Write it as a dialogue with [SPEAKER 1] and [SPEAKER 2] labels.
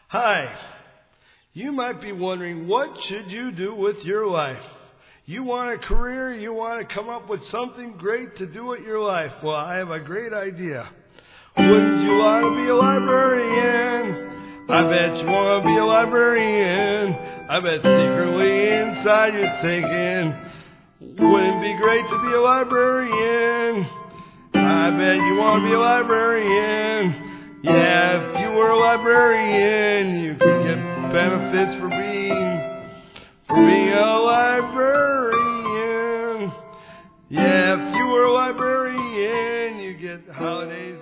[SPEAKER 1] Hi. You might be wondering, what should you do with your life? You want a career, you want to come up with something great to do with your life. Well, I have a great idea. Wouldn't you want to be a librarian? I bet you want to be a librarian. I bet secretly inside you're thinking, wouldn't it be great to be a librarian? I bet you want to be a librarian. Yeah, if you were a librarian, you could get benefits for being a librarian. Yeah, if you were a librarian, you get holidays